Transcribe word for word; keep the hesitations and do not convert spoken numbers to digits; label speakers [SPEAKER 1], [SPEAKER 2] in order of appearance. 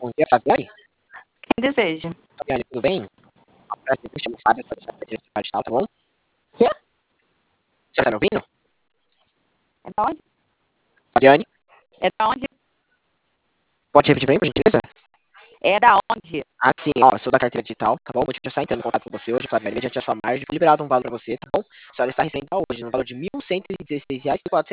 [SPEAKER 1] Bom dia, Fabiane.
[SPEAKER 2] Quem deseja?
[SPEAKER 1] Fabiane, tudo bem? Um prazer, me chamo Fábio, sou da secretaria de Digital, tá bom?
[SPEAKER 2] Quê?
[SPEAKER 1] Você tá me ouvindo?
[SPEAKER 2] É da onde?
[SPEAKER 1] Fabiane,
[SPEAKER 2] É da onde?
[SPEAKER 1] pode repetir pra mim, por gentileza?
[SPEAKER 2] É da onde?
[SPEAKER 1] Ah, sim, ó, eu sou da carteira digital, tá bom? Vou te estar entrando em contato com você hoje, Fabiane, mediante a sua margem, foi liberado um valor pra você, tá bom? A senhora está recebendo hoje no valor de mil cento e dezesseis reais e quatrocentos